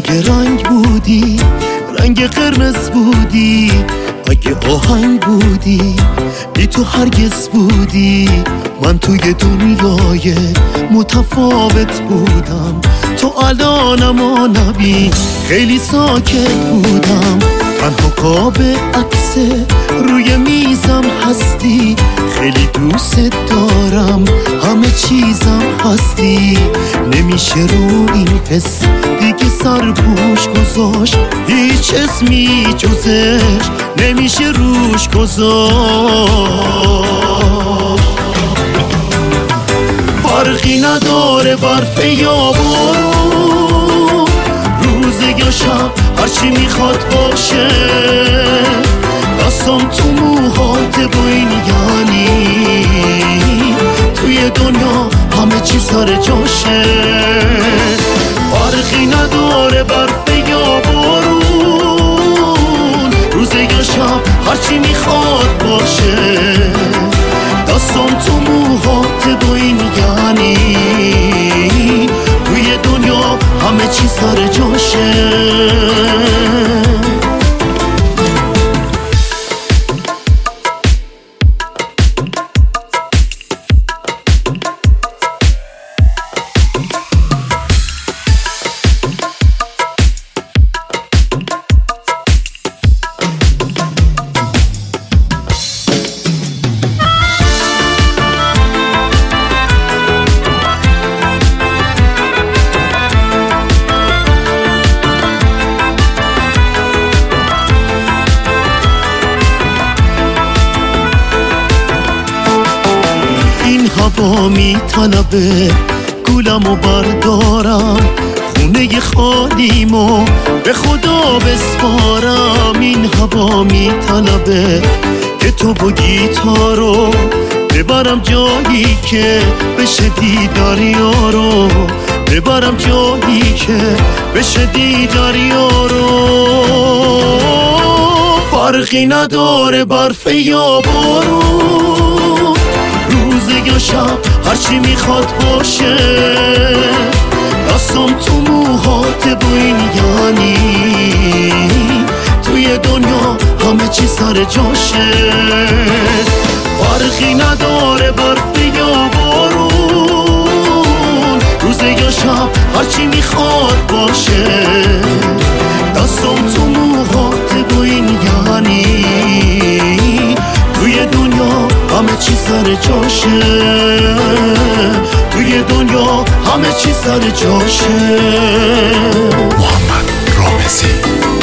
اگه رنگ بودی رنگ قرمز بودی، اگه آهنگ بودی بی تو هرگز بودی. من توی دنیای متفاوت بودم، تو الانم نبین خیلی ساکت بودم. تنها قاب عکس روی میزم هستی، خیلی دوست دارم همه چیزم هستی. نمیشه رو این حس دیگه سر پوش گذاشت، هیچ اسمی جزش نمیشه روش گذاشت. فرقی نداره برف یا بارون، روز یا شب هرچی میخواد باشه. دستم تو موهات بوین یعنی توی دنیا همه چی سر جاشه. فرقی نداره برف یا بارون، روز یا شب هرچی میخواد باشه. دستم تو موهات بوین یعنی توی دنیا همه چی سر جاشه. هوا میطلبه گولمو بردارم، خونه خالیمو به خدا بسپارم. این هوا میطلبه که تو با گیتارو ببرم جایی که بشه دیدار یارو، ببرم جایی که بشه دیدار یارو. فرقی نداره برف یا بارون، روز یا شب هرچی میخواد باشه. دستم تو موهات بوین یعنی توی دنیا همه چی سر جاشه. فرقی نداره برف یا بارون، روز یا شب هرچی میخواد باشه. دستم تو موهات بوین یعنی توی دنیا همه چی سر جاشه. توی دنیا همه چی سر جاشه. محمد رامزی.